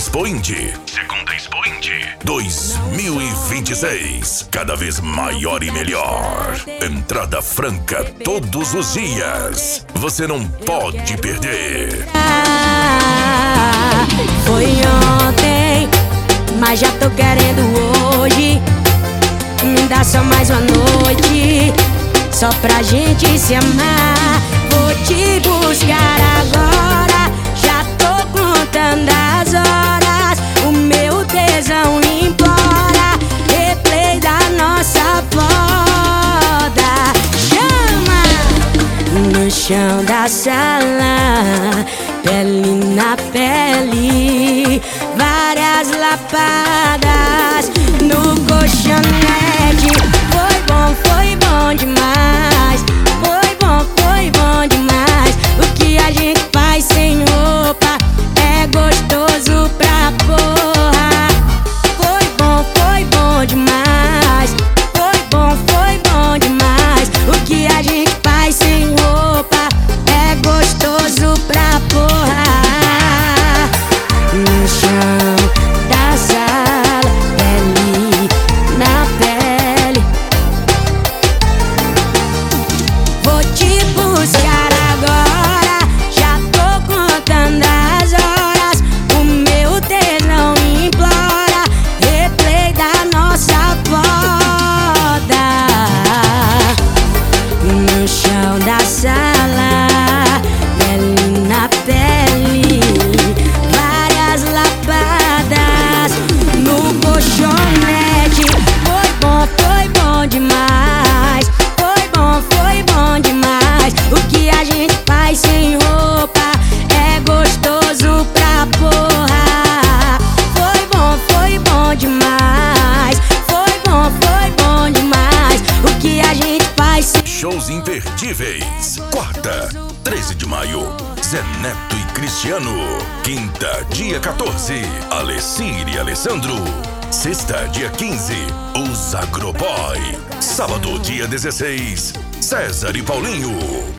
Expo Indy. Segunda Expo Indy 2026. Cada vez maior e melhor. Entrada franca todos os dias. Você não pode perder. Foi ontem, mas já tô querendo hoje. Me dá só mais uma noite, só pra gente se amar. Vou te buscar agora, já tô contando as horas. O meu tesão implora, replay da nossa foda. Chama! No chão da sala, pele na pele, várias lapadas no colchonete. Foi bom demais. Foi bom demais. O que a gente faz sem roupa é gostoso pra porra. Foi bom demais. Foi bom demais. O que a gente faz sem roupa é gostoso pra porra. No chão da sala, pele na pele. Vou te buscar agora, já tô contando as horas. O meu tesão implora, replay da nossa foda. No chão da sala, pele na pele, várias lapadas no colchonete. Foi bom demais. Foi bom demais. O que a gente faz sem roupa é gostoso pra porra. Foi bom demais. Foi bom demais. O que a gente faz sem... Shows imperdíveis. Quarta, 13 de maio, Zé Neto e Cristiano. Quinta, dia 14, Alessir e Alessandro. Sexta, dia 15, os Agroboy. Sábado, dia 16, César e Paulinho.